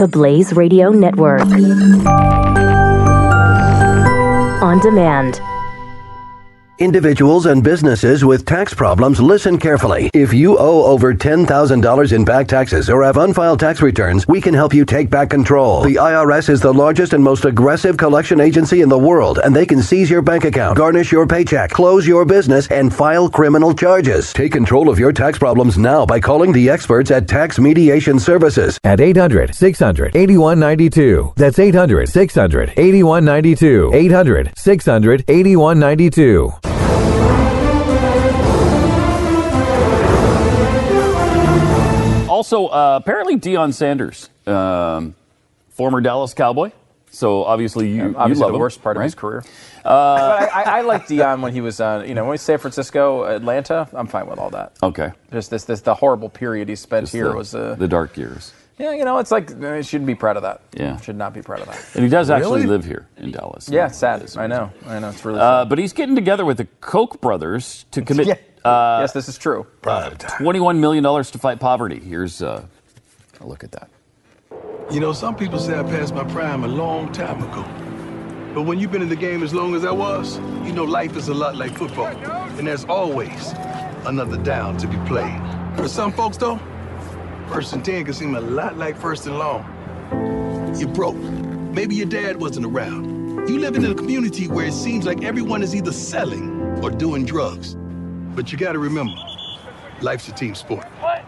the Blaze Radio Network. On demand. Individuals and businesses with tax problems, listen carefully. If you owe over $10,000 in back taxes or have unfiled tax returns, we can help you take back control. The IRS is the largest and most aggressive collection agency in the world, and they can seize your bank account, garnish your paycheck, close your business, and file criminal charges. Take control of your tax problems now by calling the experts at Tax Mediation Services at 800-600-8192. That's 800-600-8192. 800-600-8192. Also, apparently Deion Sanders, former Dallas Cowboy. So obviously you love the him, worst part right? of his career. I liked Deion when he was when he was San Francisco, Atlanta. I'm fine with all that. Okay. Just the horrible period he spent here was the dark years. Yeah, it's like he shouldn't be proud of that. Yeah, should not be proud of that. And he does actually live here in Dallas. Yeah, it's sad. I know. It's really sad. But he's getting together with the Koch brothers to commit. Yes, this is true. $21 million to fight poverty. Here's a look at that. You know, some people say I passed my prime a long time ago. But when you've been in the game as long as I was, you know life is a lot like football. And there's always another down to be played. For some folks, though, 1st and 10 can seem a lot like 1st and long. You're broke. Maybe your dad wasn't around. You live in a community where it seems like everyone is either selling or doing drugs. But you gotta remember, life's a team sport. What?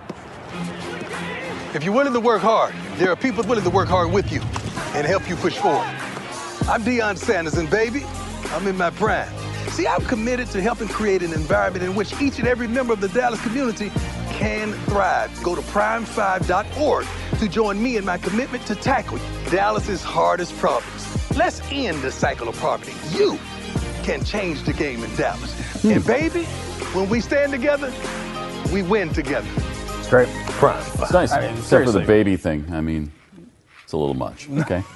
If you're willing to work hard, there are people willing to work hard with you and help you push forward. I'm Deion Sanders, and baby, I'm in my prime. See, I'm committed to helping create an environment in which each and every member of the Dallas community can thrive. Go to prime5.org to join me in my commitment to tackle Dallas's hardest problems. Let's end the cycle of poverty. You can change the game in Dallas. And baby, when we stand together, we win together. It's great. Prime. It's nice, except for the baby thing. I mean, it's a little much. Okay.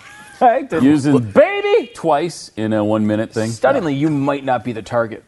Using baby twice in a 1 minute thing. Stunningly, you might not be the target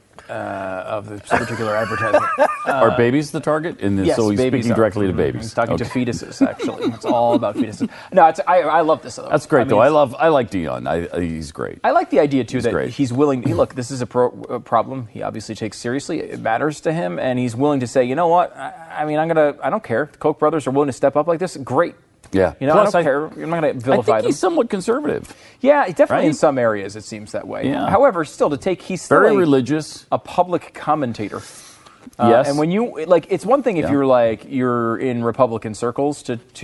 of this particular advertisement. Are babies the target? Yes, so he's speaking directly to babies. He's talking to fetuses, actually. It's all about fetuses. No, I love this, though. That's great, though. I like Deion. He's great. I like the idea, too, that great. he's willing. Look, this is a problem he obviously takes seriously. It matters to him, and he's willing to say, you know what? I don't care. The Koch brothers are willing to step up like this. Great. Yeah. Plus, I don't care. I'm not going to vilify them. I think he's somewhat conservative. Yeah, definitely in some areas it seems that way. Yeah. However, he's still very religious, a public commentator. Yes. And when you it's one thing if you're in Republican circles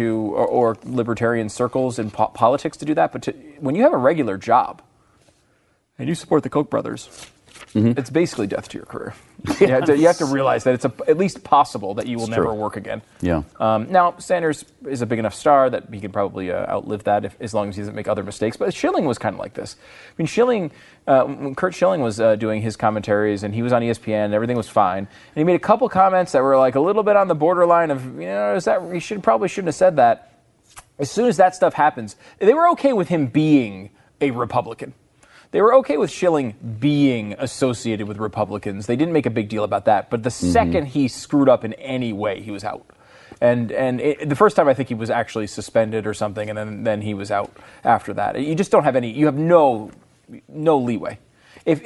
or libertarian circles in politics to do that, but when you have a regular job and you support the Koch brothers, it's basically death to your career. You have to realize that it's at least possible that you will never work again. Yeah. Now, Sanders is a big enough star that he can probably outlive that as long as he doesn't make other mistakes. But Schilling was kind of like this. I mean, Schilling, when Curt Schilling was doing his commentaries and he was on ESPN, everything was fine. And he made a couple comments that were like a little bit on the borderline of, probably shouldn't have said that. As soon as that stuff happens, they were okay with him being a Republican. They were okay with Schilling being associated with Republicans. They didn't make a big deal about that. But the second he screwed up in any way, he was out. And the first time I think he was actually suspended or something, and then he was out after that. You just don't have any. You have no leeway. If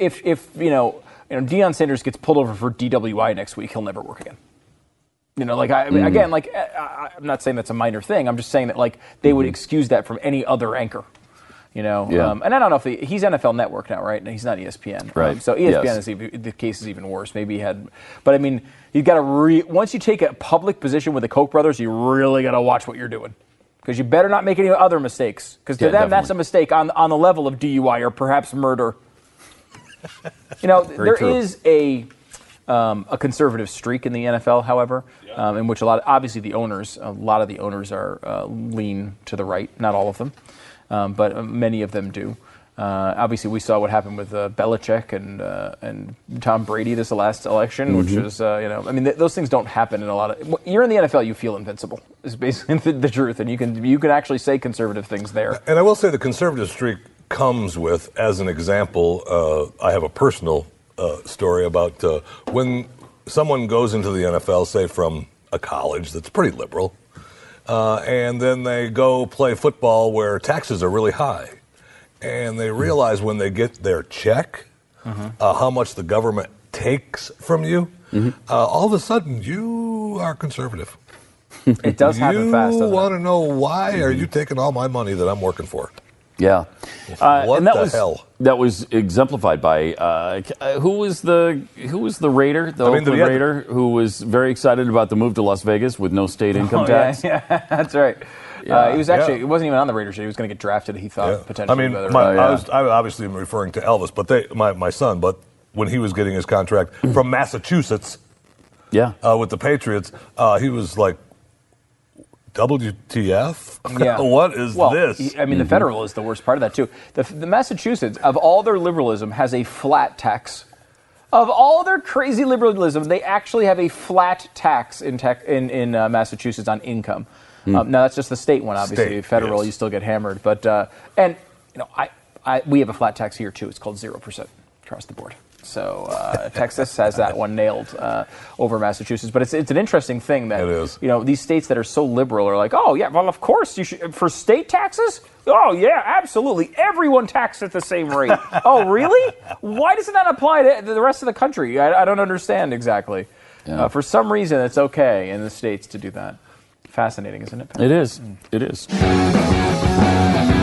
Deion Sanders gets pulled over for DWI next week, he'll never work again. I'm not saying that's a minor thing. I'm just saying that they would excuse that from any other anchor. And I don't know if he's NFL Network now, right? He's not ESPN, right? So ESPN the case is even worse. Maybe he had, but I mean, you got to once you take a public position with the Koch brothers, you really got to watch what you're doing because you better not make any other mistakes because to them definitely. That's a mistake on the level of DUI or perhaps murder. There true. Is a conservative streak in the NFL, however, in which a lot of the owners are lean to the right, not all of them. But many of them do. Obviously, we saw what happened with Belichick and Tom Brady this last election, which was, those things don't happen in a lot of. You're in the NFL, you feel invincible. Is basically the truth, and you can actually say conservative things there. And I will say the conservative streak comes with, as an example, I have a personal story about when someone goes into the NFL, say from a college that's pretty liberal. and then they go play football where taxes are really high. And they realize when they get their check how much the government takes from you, all of a sudden you are conservative. It does happen fast, doesn't it? You want to know why are you taking all my money that I'm working for? Yeah. What and that the was, hell? That was exemplified by who was the Raider, the Oakland Raider, who was very excited about the move to Las Vegas with no state income tax. Yeah, that's right. Yeah. He was actually, he wasn't even on the Raiders yet. He was going to get drafted, he thought, potentially. I mean, I obviously am referring to Elvis, but my son, but when he was getting his contract from Massachusetts with the Patriots, he was like, WTF? Yeah. What is this? I mean, the federal is the worst part of that, too. The Massachusetts, of all their liberalism, has a flat tax. Of all their crazy liberalism, they actually have a flat tax in Massachusetts on income. Now, that's just the state one, obviously. Federal, you still get hammered. But, we have a flat tax here, too. It's called 0% across the board. So Texas has that one nailed over Massachusetts. But it's an interesting thing that, these states that are so liberal are like, oh, yeah, well, of course, you should, for state taxes? Oh, yeah, absolutely. Everyone taxed at the same rate. Oh, really? Why doesn't that apply to the rest of the country? I don't understand exactly. Yeah. For some reason, it's okay in the states to do that. Fascinating, isn't it, Pat? It is. It is.